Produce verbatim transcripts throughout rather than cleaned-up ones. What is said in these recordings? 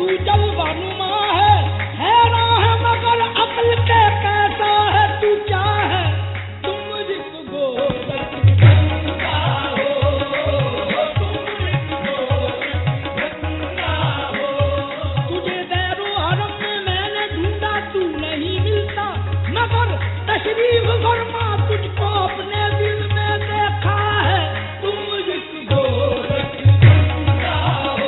तू जलवानुमा है, हैरान है मगर अक्ल के कैसा है, तू क्या है, तुम मुझको गंगा हो, तुम मुझको गंगा हो। तुझे दैरो हरम में मैंने ढूंढा, तू नहीं मिलता, मगर तशरीफ फरमा तुझको अपने दिल में देखा है, तुम मुझको गंगा हो,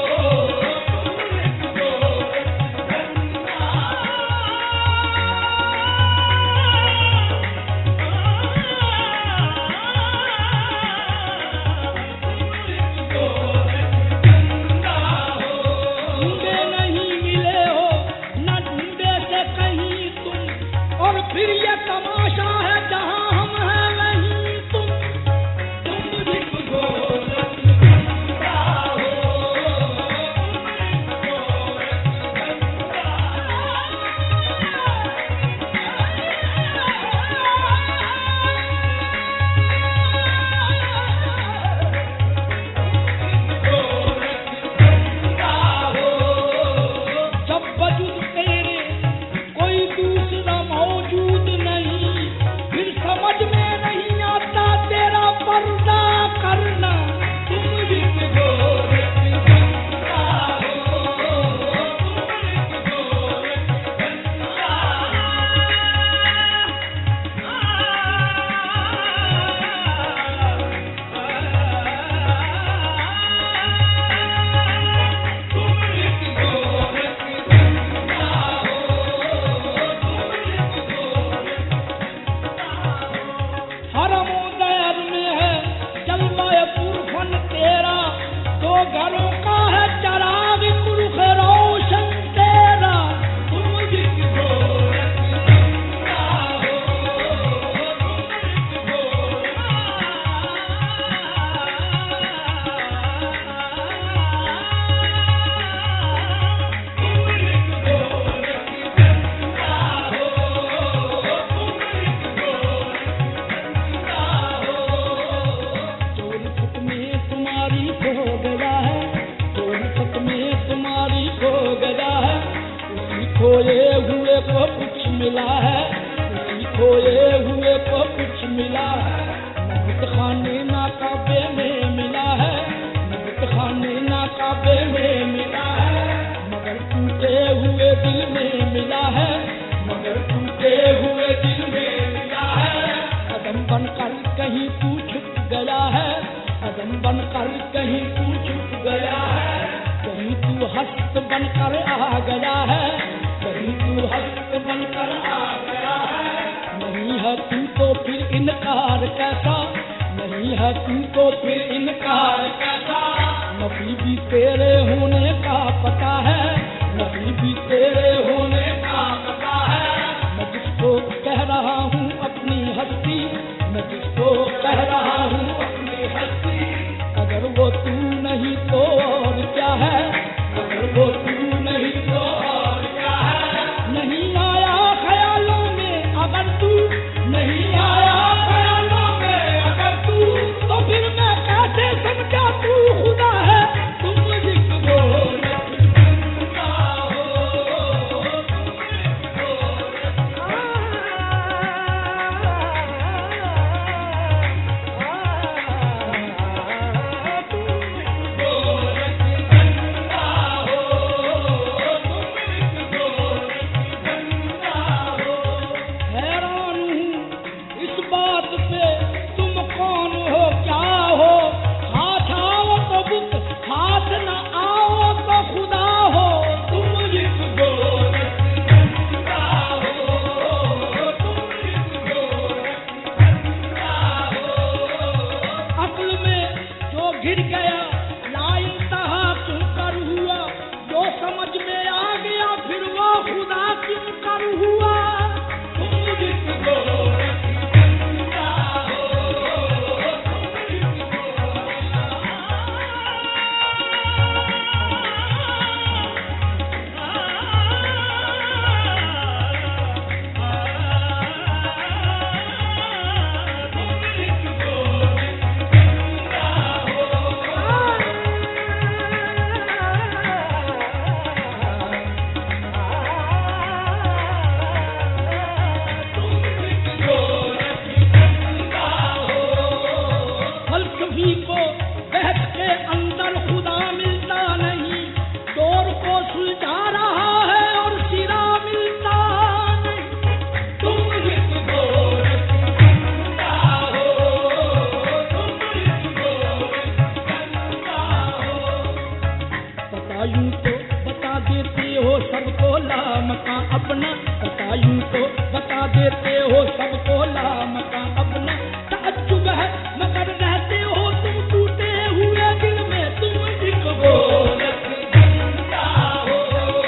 ढूंढे नहीं मिले हो न ढूंढे से कहीं तुम, और फिर ये तमाशा है जहां हम हैं वहीं तुम, तुम मुझको गंगा हो, जब वजूद तेरे कोई दूसरा मौजूद नहीं, फिर समझ में नहीं आता तेरा पर्दा करना, तुम मुझको गंगा हो, हरमो दर में है जलवाए पुरफन तेरा, दो घरों का है चराग कुरुख रोशन तेरा, तुम मुझको गंगा हो, चोरी छुप में तुम्हारी खो गया है, चोरी छुप में तुम्हारी खो गया है, उसी खोए हुए को कुछ मिला है, उसी खोए हुए को कुछ मिला है, नबूत खाने नाकाबे में मिला है, नबूत खाने नाकाबे में मिला है, मगर टूटे हुए दिल में मिला है, मगर टूटे हुए दिल में मिला है, कदम बनकर कहीं तू छुप गया है, कदम बनकर कहीं तू छुप गया है, कहीं तू हस्त बनकर आ गया है, कहीं तू हस्त बनकर आ गया है, नहीं है तू तो फिर इनकार कैसा, नहीं है तू तो फिर इनकार कैसा, नबी भी तेरे होने का पता है, नबी भी तेरे होने का पता है, मैं जिसको कह रहा हूँ अपनी हस्ती, मैं जिसको कह रहा हूँ अपनी हस्ती, अगर वो तू नहीं तो और क्या है, अगर वो तू नहीं तो और क्या है, नहीं आया ख्यालों में अगर तू, नहीं आया ख्यालों में अगर तू, तो फिर मैं कैसे समझा तू खुदा है, तुम मुझको बतायूं तो बता देते हो सबको लामका अपना, बतायूं तो बता देते हो सबको लामका अपना। ताज्जुब है मगर रहते हो तुम टूटे हुए दिल में, तुम एक गोरख धंधा हो,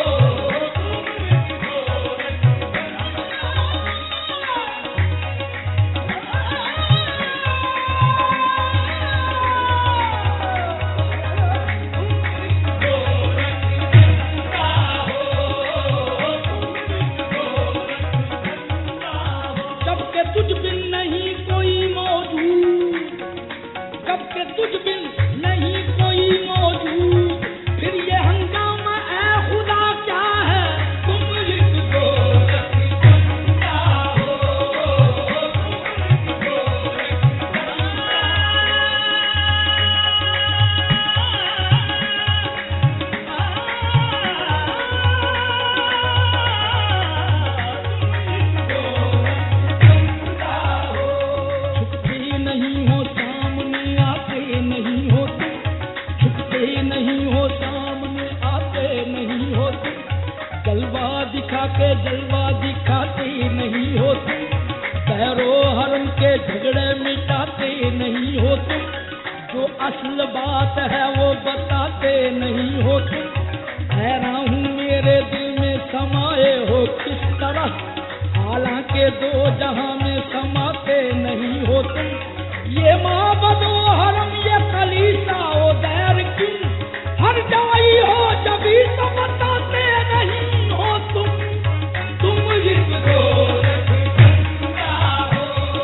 जलवा दिखाते नहीं हो तुम, पैरो हरम के झगड़े मिटाते नहीं हो तुम, जो असल बात है वो बताते नहीं हो तुम। हैरान हूँ मेरे दिल में समाये हो किस तरह, हालांकि दो जहां में समाते नहीं हो तुम। ये माबदो हरम ये कलीसा ओ दैर किन, हर जाई हो जभी तो बताते नहीं हो तुम। तुम एक गोरख धंधा हो,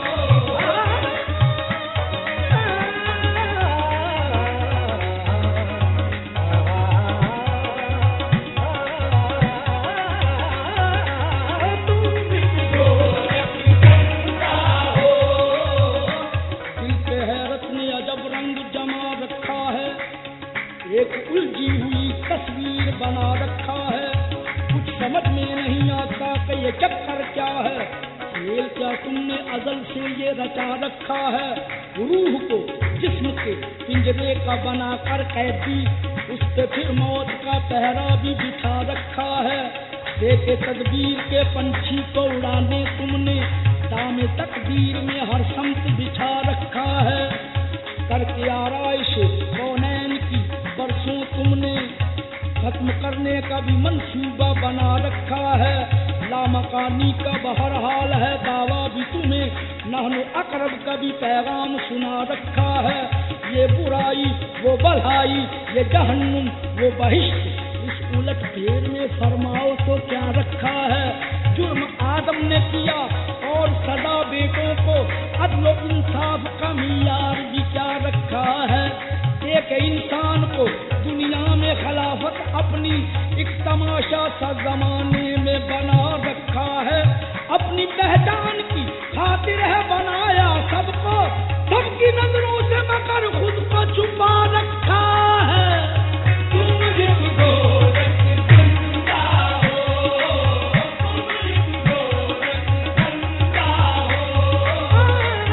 तुम एक गोरख धंधा हो। दिल पे हैरत ने अजब रंग जमा रखा है, एक उलझी हुई तस्वीर बना रखा है। कुछ समझ में नहीं आता कि ये चक्कर क्या है, खेल क्या तुमने अजल से ये रचा रखा है। रूह को जिस्म के पिंजरे का बनाकर कैदी, उस पे फिर मौत का पहरा भी बिछा रखा है। देखे तदबीर के पंछी को उड़ाने तुमने, दामे तकदीर में हर समत बिछा रखा है। करके आराइश कौनैन की बरसों तुमने, खत्म करने का भी मंसूबा बना रखा है। लामकानी का बहरहाल है दावा भी तुम्हें, नानो अकरब का भी पैगाम सुना रखा है। ये बुराई वो भलाई, ये जहन्नुम वो बहिश्त, इस उलट फेर में फरमाओ तो क्या रखा है। जुर्म आदम ने किया और सदा बेटों को, अदलो इंसाफ का मियार भी क्या रखा है। एक इंसान को दुनिया में खिलाफत अपनी एक तमाशा सा जमाने में बना रखा है। अपनी पहचान की खातिर है बनाया सबको, सबकी नजरों से मगर खुद को छुपा रखा है। तुम एक गोरख धंधा हो, तुम एक गोरख धंधा हो,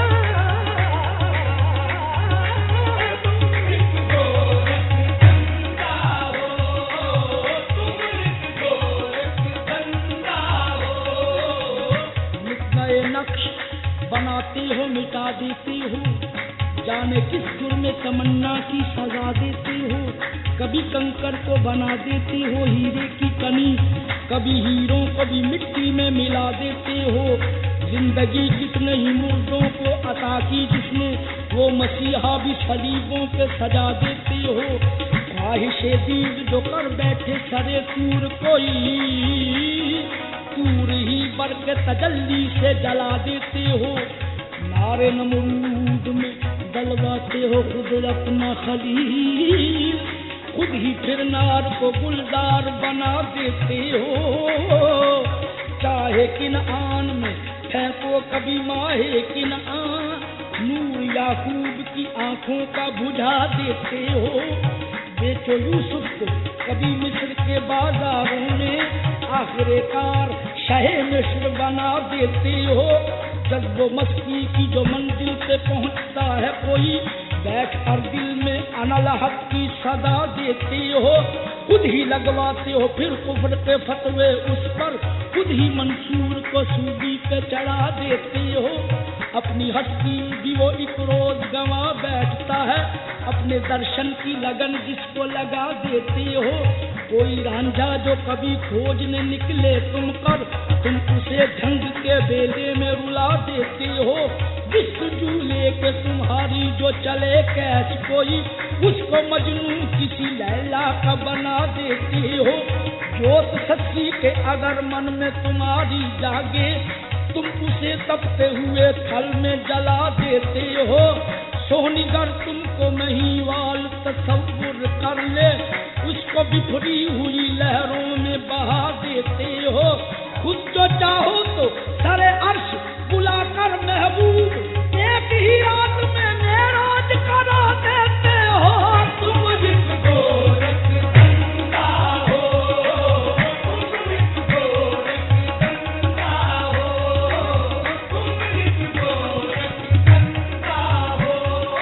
तुम एक गोरख धंधा हो, तुम एक गोरख धंधा हो। नए नक्श बनाती हो मिटा देती हो, जाने किस सुर में तमन्ना की सजा देती हो। कभी कंकर को बना देती हो हीरे की कनी, कभी हीरों को भी मिट्टी में मिला देते हो। जिंदगी कितने ही मुर्दों को अता की जिसने, वो मसीहा भी सलीबों पे सजा देते हो। ख्वाहिशे दीद जो कर बैठे सरे तूर कोई, तूर ही बर के तजल्ली से जला देते हो। नारे नमरूद में डलवाते हो खुद अपना खलील, खुद ही फिर नार को गुलजार बना देते हो। चाहे किन आन में फेंको कभी माहे किन आन, नूर याकूब की आंखों का बुझा देते हो। बेचो यूसुफ को कभी मिस्र के बाजारों में, आखिरकार शहे मिस्र बना देते हो। जज्बो मस्ती की जो मंजिल पे पहुंचता है कोई, बैठ कर दिल में अनल हक की सदा देते हो, खुद ही लगवाते हो फिर कुफ्र के फतवे उस पर, खुद ही मंसूर को सूदी पे चढ़ा देते हो। अपनी हस्ती भी वो एक रोज गंवा बैठता है, अपने दर्शन की लगन जिसको लगा देते हो। कोई रांझा जो कभी खोजने निकले तुम कर, तुम उसे ढंग के बेले में रुला देते हो। जिस झूले के तुम्हारी जो चले कैच कोई, उसको मजनू किसी लैला का बना देते हो। जोत सच्ची के अगर मन में तुम्हारी जागे, तुम उसे तपते हुए थल में जला देते हो। सोहनीगर तुमको महिवाल तसव्वुर कर ले, उसको बिखरी हुई लहरों में बहा देते हो। खुद जो चाहो तो सरे अर्श बुलाकर महबूब, एक ही रात में मेराज करा देते हो। तुम जिसको रखता हो, तुम जिसको रखता हो, तुम जिसको रखता हो।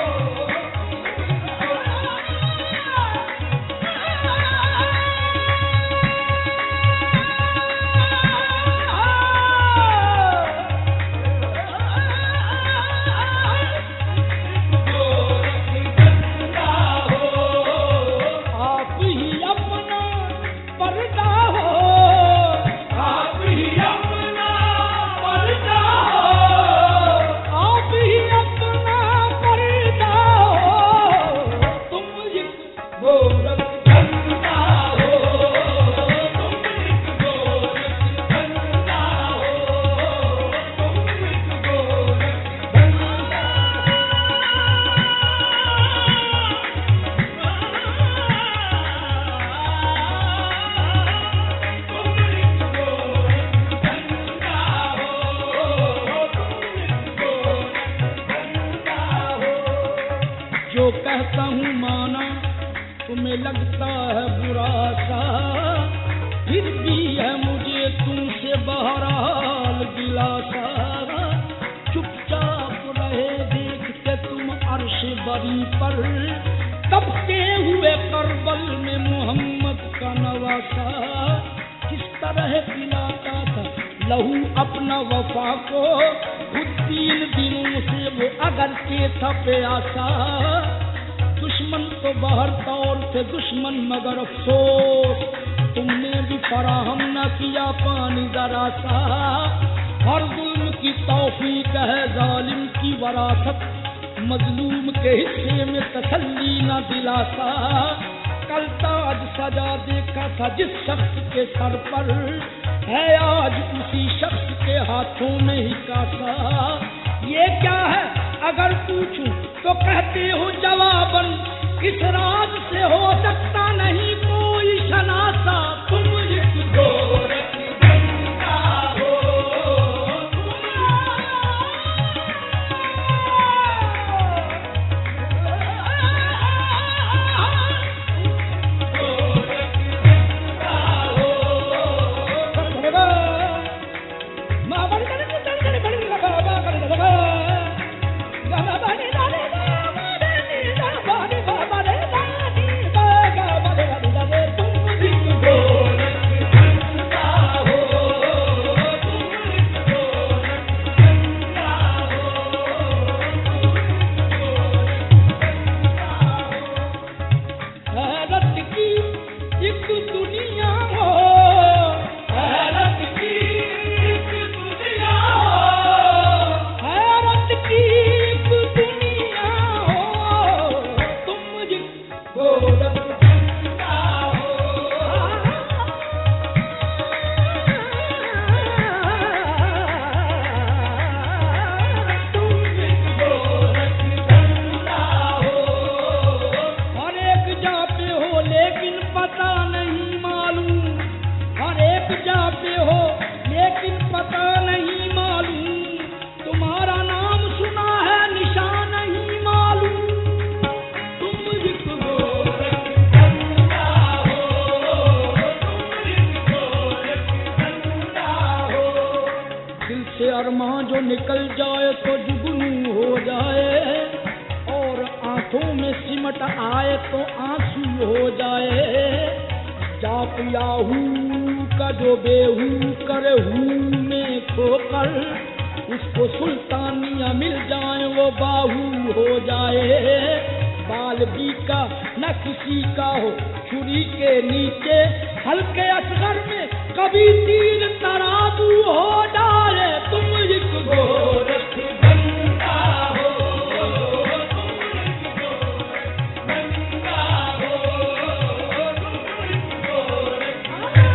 जो कहता हूँ माना तुम्हें लगता है बुरा सा, फिर भी है मुझे तुमसे बहरहाल दिलासा। चुपचाप रहे देखते तुम अर्श बरी पर, तबके हुए करबल में मोहम्मद का नवासा। किस तरह पिलाता था लहू अपना वफा को, खुद तीन दिनों से वो अगर के था प्यासा। दुश्मन तो बाहर तौर थे दुश्मन मगर अफसोस, तुमने भी फराहम न किया पानी जरा सा। हर जुल्म की तौफीक है जालिम की वरासत, मजलूम के हिस्से में तसल्ली न दिलासा। कल ताज सजा देखा था जिस शख्स के सर पर, है आज उसी शख्स के हाथों में ही कासा। ये क्या है अगर पूछूं तो कहते हो जवाबन, इस राज से हो सकता नहीं कोई शनासा। तुम जिसको रखता हो, अरमां जो निकल जाए तो जुगनू हो जाए, और आंख आंखों में सिमट आए तो आंसू हो जाए। जाप याहू का जो बेहू करे हू में खोकर, उसको सुल्तानिया मिल जाए वो बाहू हो जाए। बाल भी का न किसी का हो छुरी के नीचे, हल्के असगर में कभी तीर तराजू हो डाले। तुम एक गोरख गंगा हो, तुम एक गंगा हो, तुम एक गोरख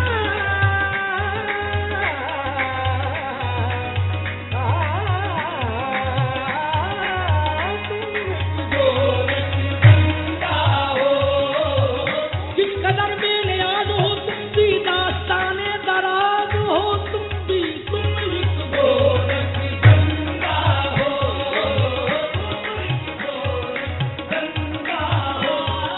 गंगा हो। जिस कदर में नियाज हो तुम भी, दास्ताने दराज हो तुम भी, तुम एक गोरख गंगा हो, तुम एक गोरख गंगा हो।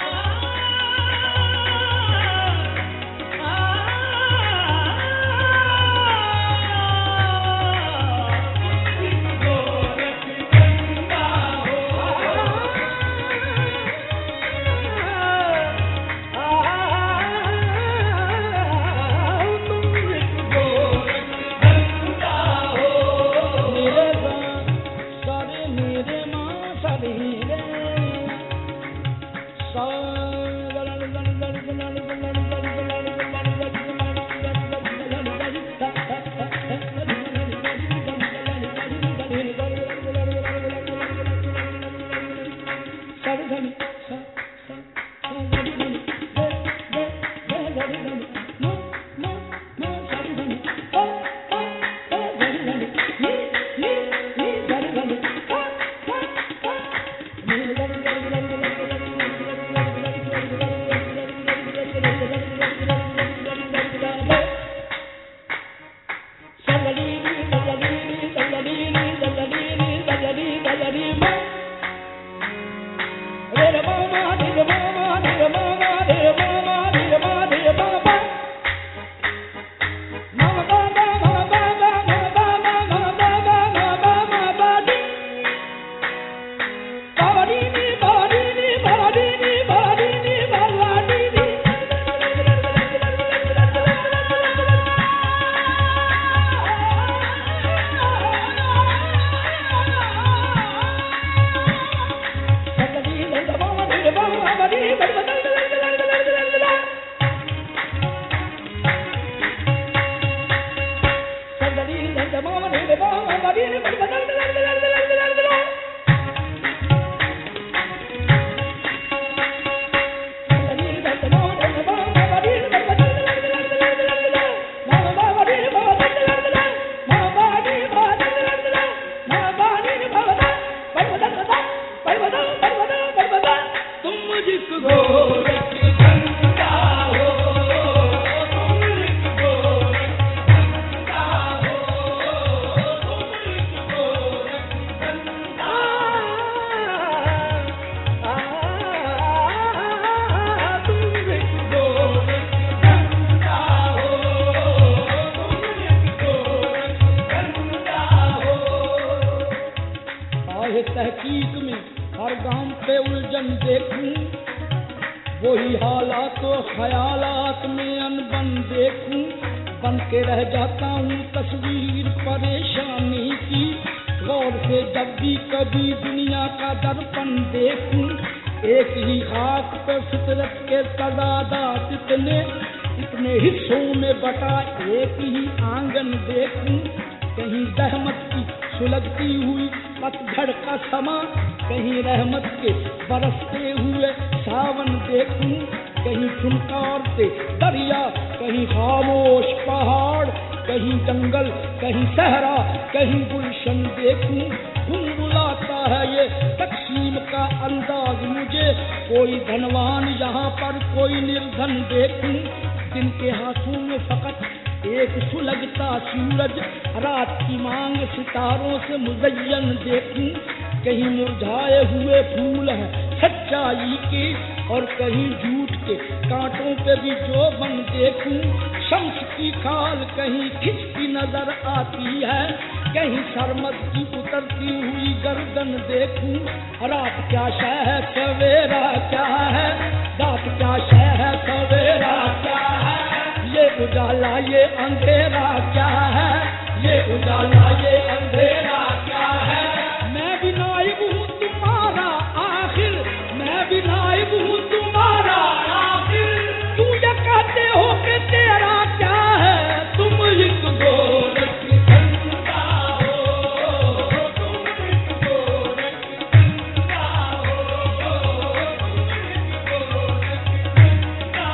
तहकीक में हर गांव पे उलझन देखूं, वही हालात तो ख्यालात में अनबन देखूं। बन के रह जाता हूँ तस्वीर परेशानी की, गौर से जब भी कभी दुनिया का दर्पण देखूं। एक ही खाक पे फितरत के तजादात इतने इतने हिस्सों में बटा एक ही आंगन देखूं। कहीं रहमत की सुलगती हुई पतझड़ का समा, कहीं रहमत के बरसते हुए सावन देखूं। कहीं फुनकारते दरिया, कहीं खामोश पहाड़, कहीं जंगल, कहीं सहरा, कहीं गुलशन देखूं। गुनगुलाता है ये तकसीम का अंदाज मुझे, कोई धनवान यहाँ पर कोई निर्धन देखूं। जिनके हाथों में फकत एक सुलगता सूरज, रात की मांग सितारों से मुज़य्यन देखूं। कहीं मुरझाए हुए फूल हैं सच्चाई के, और कहीं झूठ के कांटों पे भी जो बन देखूं। शम्स की खाल कहीं खिंचती नजर आती है, कहीं सरमत की उतरती हुई गर्दन देखूं, रात क्या शय है सवेरा क्या है, रात क्या शय है सवेरा क्या है, ये उजाला ये अंधेरा क्या है, ये उजाला ये अंधेरा क्या है। मैं भी नाइब हूँ तुम्हारा आखिर, मैं भी नाइब हूँ तुम्हारा आखिर, तू ये कहते हो कि तेरा क्या है, तुम एक गोरख धंधा हो, तुम एक गोरख धंधा हो, तुम एक गोरख धंधा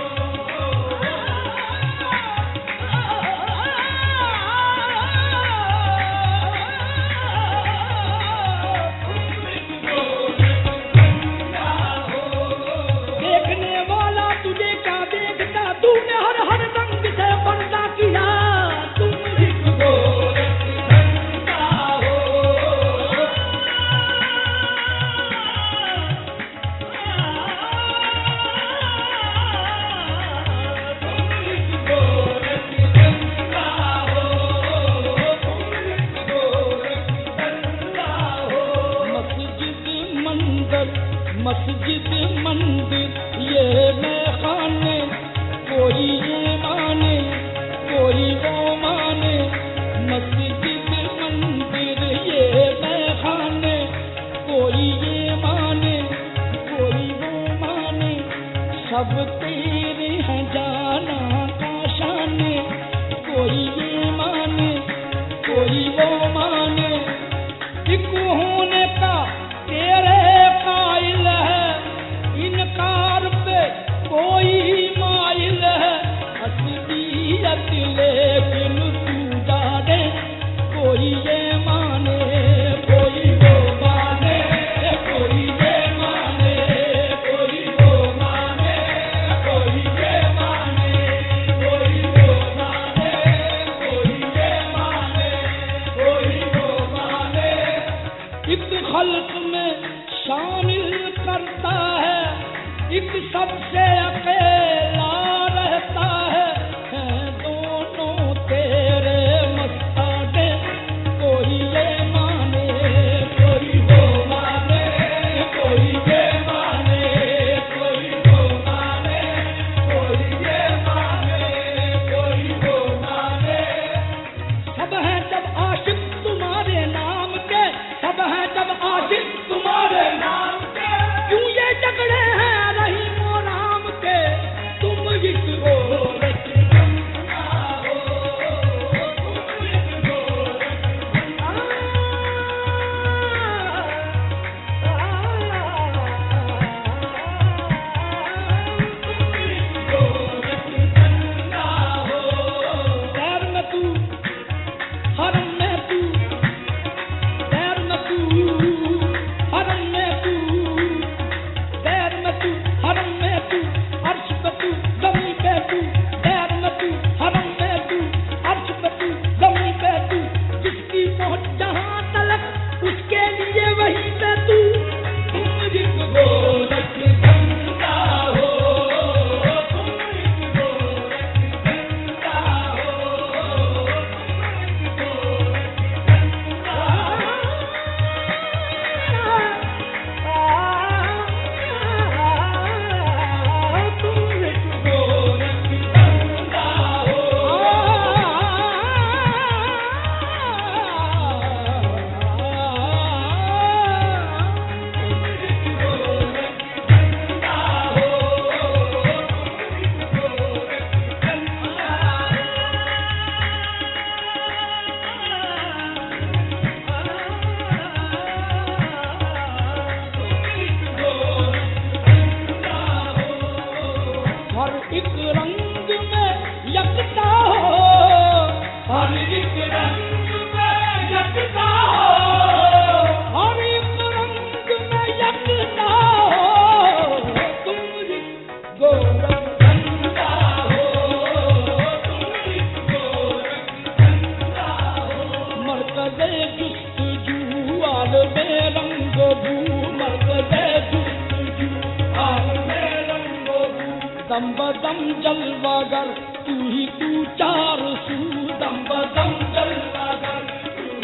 हो। देखने वाला तुझे क्या देखता, तूने हर हर रंग से पर्दा किया, तुम एक गोरख धंधा हो। तुम एक गोरख धंधा हो, तुम एक गोरख धंधा हो। मस्जिद मंदिर मस्जिद मंदिर ये मैखाने, कोई ये माने कोई वो माने, मस्जिद मंदिर ये मैखाने, कोई ये माने कोई वो माने, सब तेरे हैं जाना का शाने, कोई ये माने कोई वो माने, एक होने का तेरे कायल है, इनकार पे कोई माइल है, असलियत लेकिन तू जाने, कोई ये माने कोई वो माने, कोई ये माने कोई वो माने, कोई ये माने कोई वो माने, कोई ये माने कोई वो माने। एक खल्क में शामिल करता है, एक सबसे अकेला रहता है, हैं दोनों तेरे मस्ताने, कोई ये माने कोई वो माने, कोई ये माने कोई वो माने, कोई ये माने कोई वो माने। सब हैं जब आशिक तुम्हारे नाम के, सब हैं जब आशिक तुम्हारे नाम के, क्यों ये झगड़े हैं रहीम और राम के, तुम एक गोरख धंधा हो, तुम एक गोरख धंधा तुम एक गोरख धंधा हो। पैर में तू हरम में तू, पैर में तू हरम में तू, पैर में तू हरम में तू, अर्श पे तू जमीन पे तू, पैर में तू हरम में तू, अर्श पे तू जमीन पे तू, जिसकी पहुंच जहां तलक उसके लिए वहीं पे तू, तुम एक गोरख धंधा हो, तुम एक गोरख धंधा हो, तुम एक हर एक रंग में यकता हो, हर एक रंग में यकता हो, हर एक रंग में यकता हो, तुम एक गोरख धंधा हो, तुम एक गोरख धंधा हो। मरकज़े जुस्तजू आलमे रंग बू, मरकज़े जुस्तजू आलमे रंग बू, दम बदम जलवागर तू ही तू चार सू, दम बदम जलवागर तू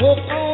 धोखा